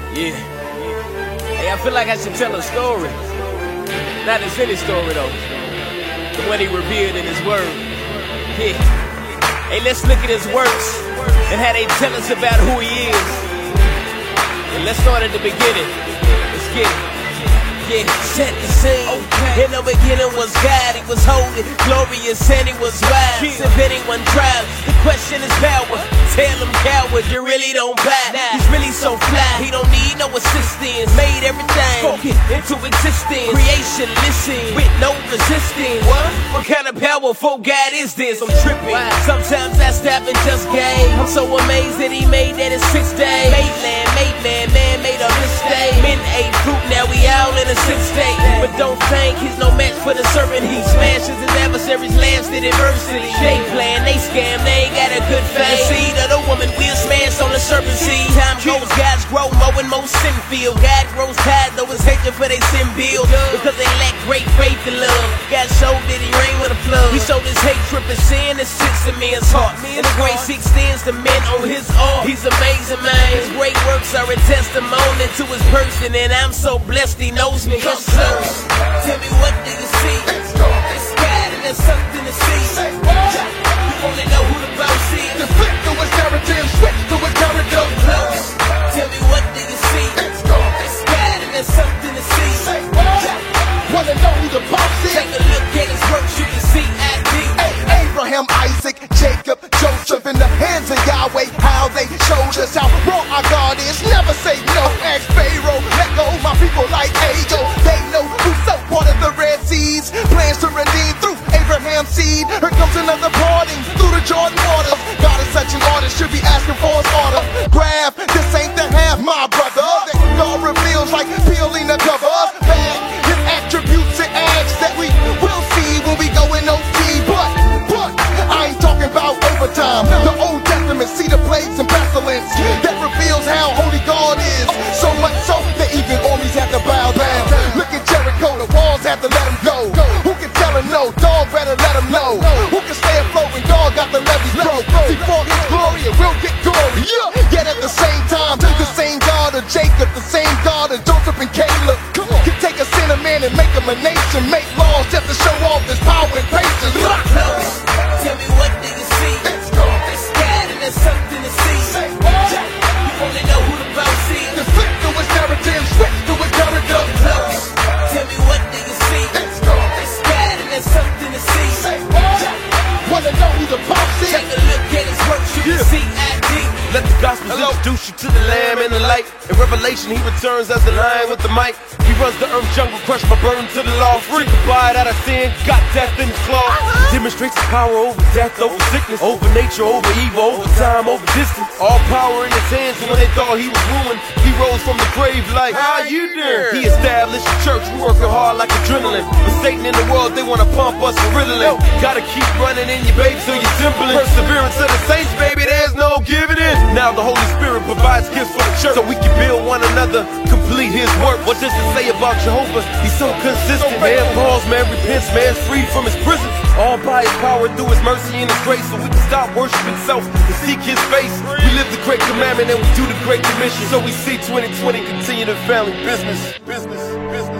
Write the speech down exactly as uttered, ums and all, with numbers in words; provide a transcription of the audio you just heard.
Yeah. Hey, I feel like I should tell a story. Not as any story though. The one he revealed in his word. Yeah. Hey, let's look at his works and how they tell us about who he is. And let's start at the beginning. Let's get it. Yeah, set the scene. Okay. In the beginning was God, he was holy, glorious, and he was wise. Yeah. If anyone tries, the question is power. Tell him coward, you really don't buy. Nah. He's really so fly, he don't need no assistance. Made everything, spoken into existence. Creation, listen, with no resistance. What? What kind of powerful God is this? I'm tripping. Wow. Sometimes I stop and just game. I'm so amazed that he made that in six days. Made land, made man, man made a mistake. Men ate fruit, now we all in a six day. But don't think he's no match for the serpent. He smashes his adversaries, laughs at adversity. They plan, they scam, they ain't got a good face. The seed of the woman will smash on the serpent seed. Time goes, guys grow more and more sin feel. God grows tired though his hatred for they sin build. Because they lack great faith and love. God showed that he reign with a flood. He showed his hatred for sin that sits in men's heart. And the grace he extends to men on his arm. He's amazing, man. His great works are a testimony to his person. And I'm so blessed he knows me. Come close. Tell me, what do you see? It's God and there's something to see. Say what? You wanna know who the boss is? The flip to his narrative, switch to a character. Close. Tell me, what do you see? It's God and there's something to see. Say what? Wanna know who the boss is? Take a look at his works, you can see I D. Abraham, Isaac, Jacob, Joseph, in the hands of Yahweh, how they showed us how wrong our God is. Never say no. Ask Pharaoh, let go my people like Ago. They know who's so part of the Red Seas. Plans to redeem through Abraham's seed. Here comes another parting through the Jordan waters. God is such an artist, should be asking for his order. Grab, this ain't the half, my brother. That God reveals like peeling the covers back. His attributes and acts that we will see when we go in O T. But, but, I ain't talking about overtime. The Old Testament, see the plagues and pestilence. That reveals how holy God is. So much so that even armies have to bow down. Look at Jericho, the walls have to let him go. Who can tell him no? Dog better let him know. Who can stay afloat when God got the levees broke? Before his glory, it will get glory. Yet at the same time, the same God of Jacob, the same God of Joseph and Caleb, can take a sinner man and make him a nation. Make laws just to show off his power and patience. Close. Tell me, what do you see? It's God and there's something to see. Say what? You wanna know who the boss is? The flip to his narrative, switch to a character. Close. Tell me, what do you see? It's God and there's something to see. Say what? Wanna know who the boss is? Take a look at his works, you can see I D. Let the Gospels introduce you to the Lamb and the light. In Revelation, he returns as the lion with the might. He runs the earth jungle, crushed my burden to the law. Free abide out of sin, got death in his claw. Demonstrates his power over death, over sickness, over nature, over evil, over time, over distance. All power in his hands, and when they thought he was ruined, he rose from the grave like, how you doing? He established a church, we working hard like adrenaline. But Satan in the world, they wanna pump us for Ritalin. Gotta keep running in your baby so you're dimpling. Perseverance of the saints, baby, there's no giving in. Now the Holy Spirit provides gifts for the church, so we can build one another, complete his work. What does it say about Jehovah? He's so consistent. Man falls, man repents, man's freed from his prison. All by his power, through his mercy and his grace, so we can stop worshiping self and seek his face. We live the great commandment and we do the great commission. So we see twenty twenty continue the family business, business, business.